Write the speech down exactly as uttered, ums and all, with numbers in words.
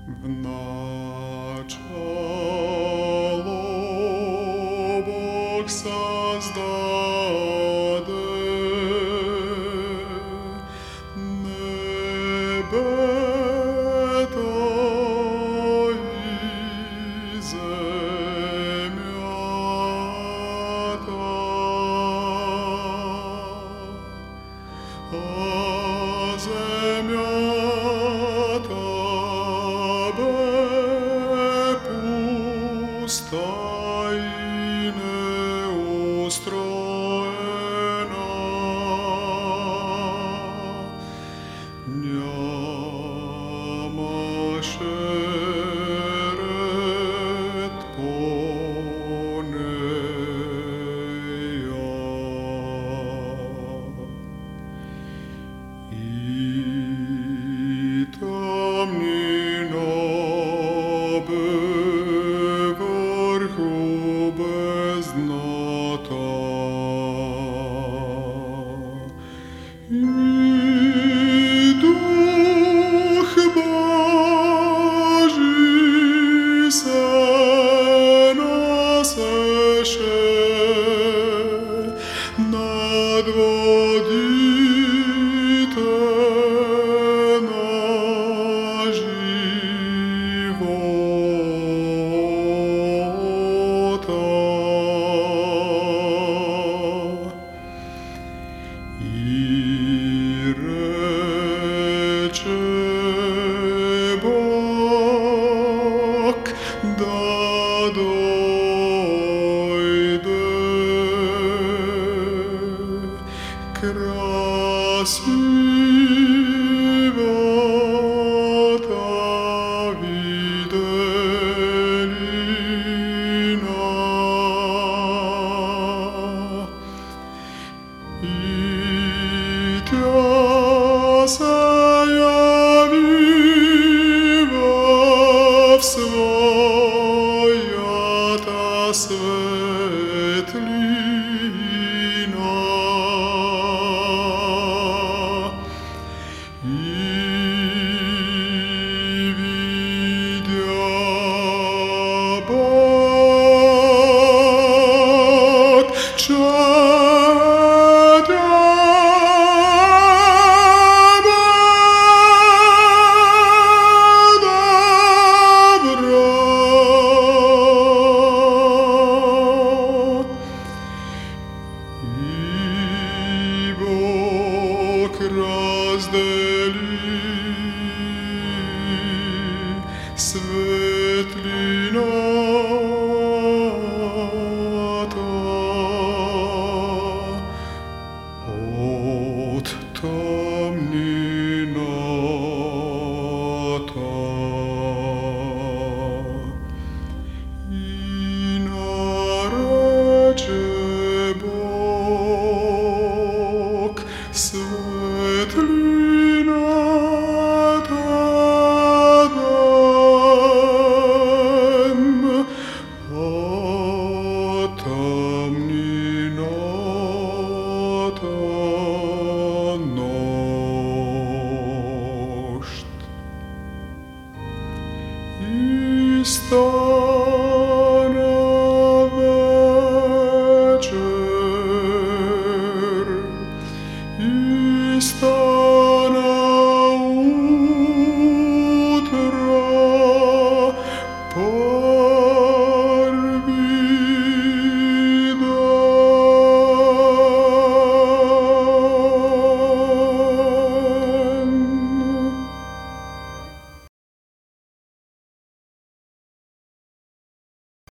В начало Бог создаде небето и земята, а земята пуста и неустроена, нямаше ред по нея. И тъмнина бездната, и Дух Божий се носеше над водите на и рече Бог да дойде красивата виделина. И тя се яви в своята светлина. И видя Бог, че раздели светлината от тъмнината. И нарече Бог светлината ден, а тъмнината нощ. И стана